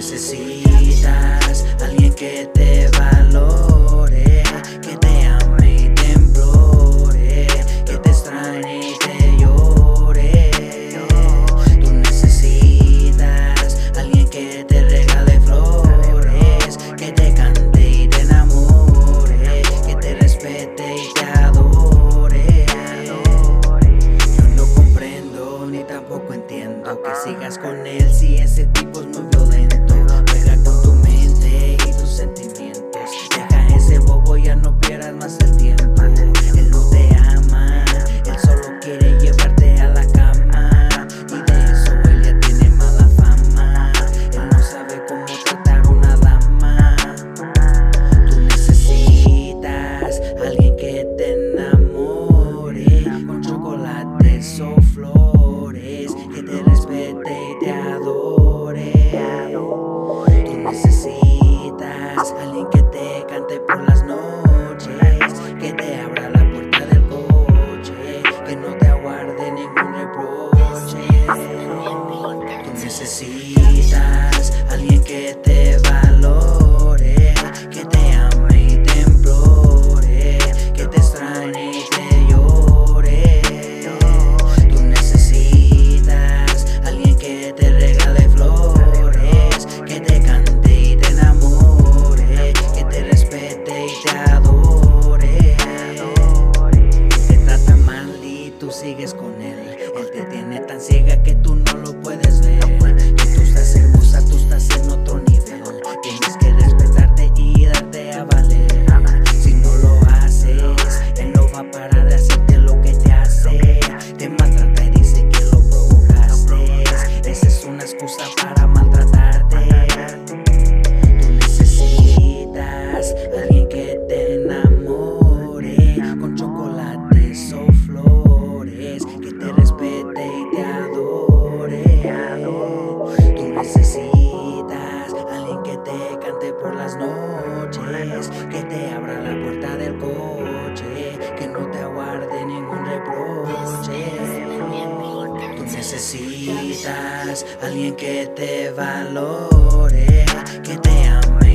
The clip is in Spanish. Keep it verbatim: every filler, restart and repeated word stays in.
necesitas alguien que te valore, que te ame y te implore, que te extrañe y te llore. Tú necesitas alguien que te regale flores, que te cante y te enamore, que te respete y te adore. Yo no comprendo ni tampoco entiendo que sigas con él si ese tipo es muy violento. Juega con tu mente y tus sentimientos, deja ese bobo, ya no pierdas más el tiempo. Él no te ama, él solo quiere llevarte a la cama, y de eso él ya tiene mala fama. Él no sabe cómo tratar una dama. Tú necesitas alguien que te enamore con chocolates o flores, que te respete y te adore. Tú necesitas alguien que te cante por las noches, que te abra la puerta del coche, que no te aguarde ningún reproche. Tú necesitas alguien que te valore, que te ame y te implore, que te extrañe y te llore. Tú necesitas alguien que te regale flores, que te cante y te enamore, que te respete y te adore. Te trata mal y tú sigues con él. Él te tiene tan ciega que tú no lo puedes ver. Que tú estás hermosa, tú estás en otro nivel. Tienes que respetarte y darte a valer. Si no lo haces, él no va a parar de hacerte lo que te hace. Te maltrata y dice que lo provocaste. Esa es una excusa para maltratarte. Tú necesitas alguien que te enamore con chocolates o flores, que te respete y te adore. Tú necesitas alguien que te cante por las noches, que te abra la puerta del coche, que no te aguarde ningún reproche. Tú necesitas alguien que te valore, que te ame